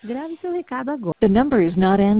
Grave seu recado agora. The number is not answered.